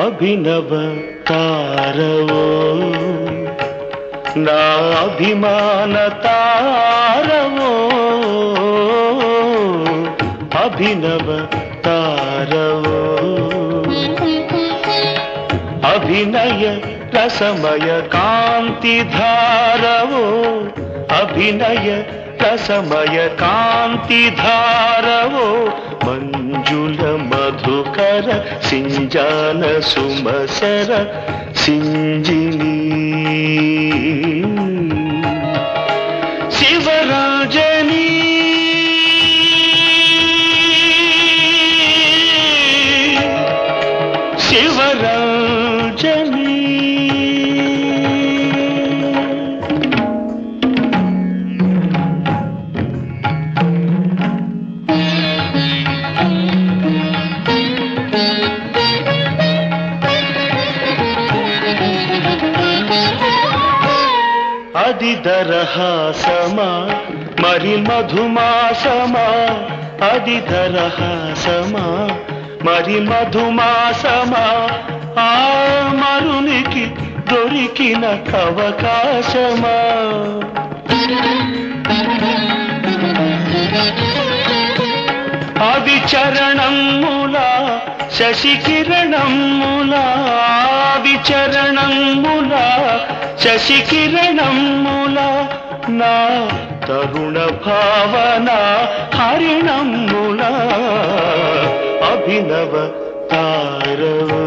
అభినవ తారవో నా అభిమాన తారవో అభినవ తారవో అభినయ రసమయ కాంతి ధారవో అభినయ రసమయ కాంతి ధారవో మంజుల మధుకర సింజాన సుమసర సింజిని శివరాజని శివరాజని అది దరహాసమా మరి మధుమాసమా అది దరహాసమా మరి మధుమాసమా ఆ మరునికి దొరికిన అవకాశమా అవి చరణములా శశికిరణములా అవి చరణములా శశికిరణములా నా తరుణ భావన హరిణములా అభినవ తారవో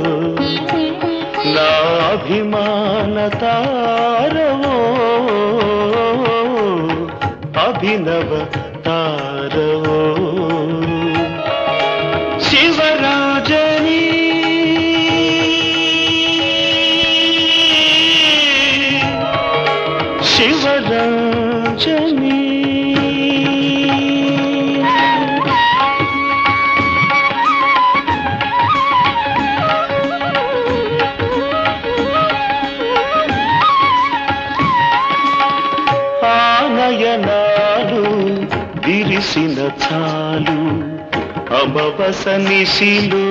నా అభిమాన తారవో అభినవ తారవో శివరాజని శివరాజని ఆనయనాలు విరిసిన చాలు అమవస నిశిలు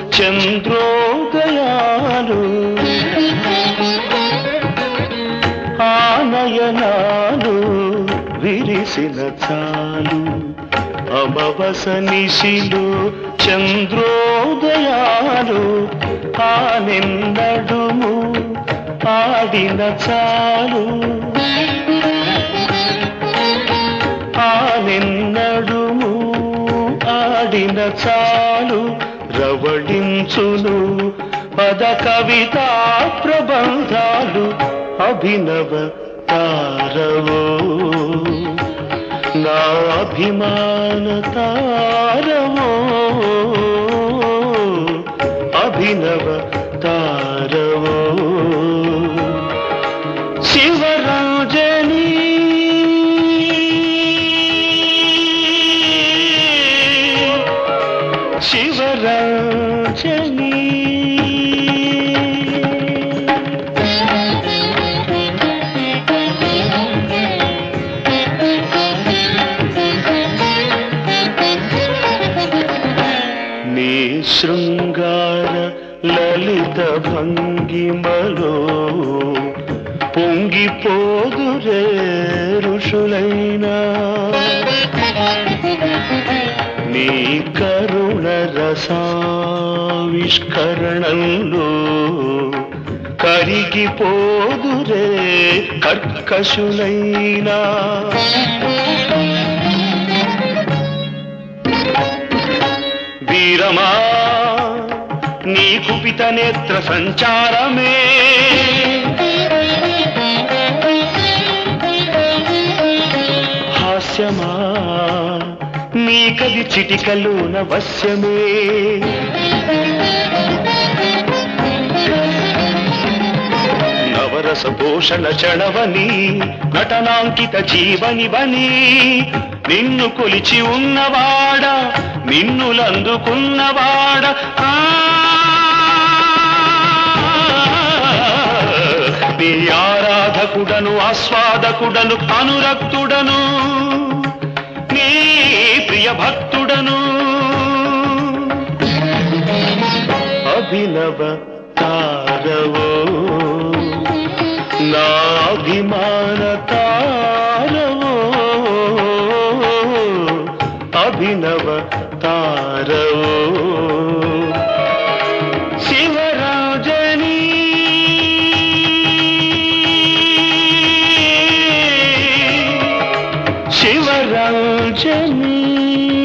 చంద్రోదయాలు ఆనయనాలు విరిసిన చాలు అమవస నిశిలు చంద్రోదయాలు ఆనెన్నడుము ఆడిన చాలు ఆనెన్నడుము ఆడిన చాలు రవళించును పద కవితా ప్రబంధాలు అభినవ తారవో నా అభిమాన తారవో అభినవ తారవో శివరాజని శివరాజని నీ శృంగార లలిత భంగిమలో పొంగిపోదురే ఋషులైనా నీ కరుణ రసావిష్కరణంలో కరిగిపోదురే కర్కశులైనా వీరమా నీ కుపిత నేత్ర సంచారమే హాస్యమా నీ కది చిటికలోన వశ్యమే నవరస పోషణ చణవని నటనాంకిత జీవనివని నిన్ను కొలిచి ఉన్నవాడ నిన్నులందుకున్నవాడ నీ ఆరాధకుడను ఆస్వాదకుడను అనురక్తుడను నీ ప్రియ భక్తుడను అభినవ తారవో నా అభిమాన తారవో అభినవ తారవో శివరాజని శివరాజని